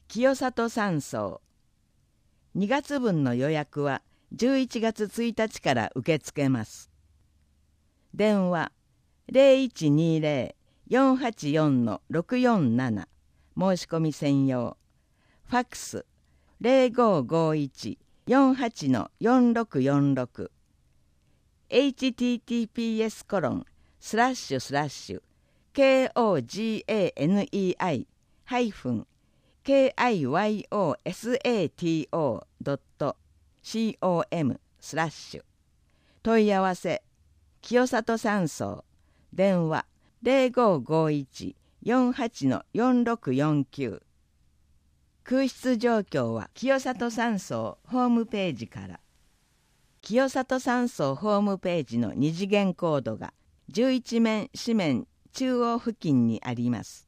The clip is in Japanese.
清里山荘。2月分の予約は11月1日から受け付けます。電話0120-484-647申し込み専用。ファックス0551-48-4646 https://KOGANEI-KIYOSATO.com/ 問い合わせ清里山荘。電話0551-48-4649。空室状況は清里山荘ホームページから。清里山荘ホームページの二次元コードが11面紙面中央付近にあります。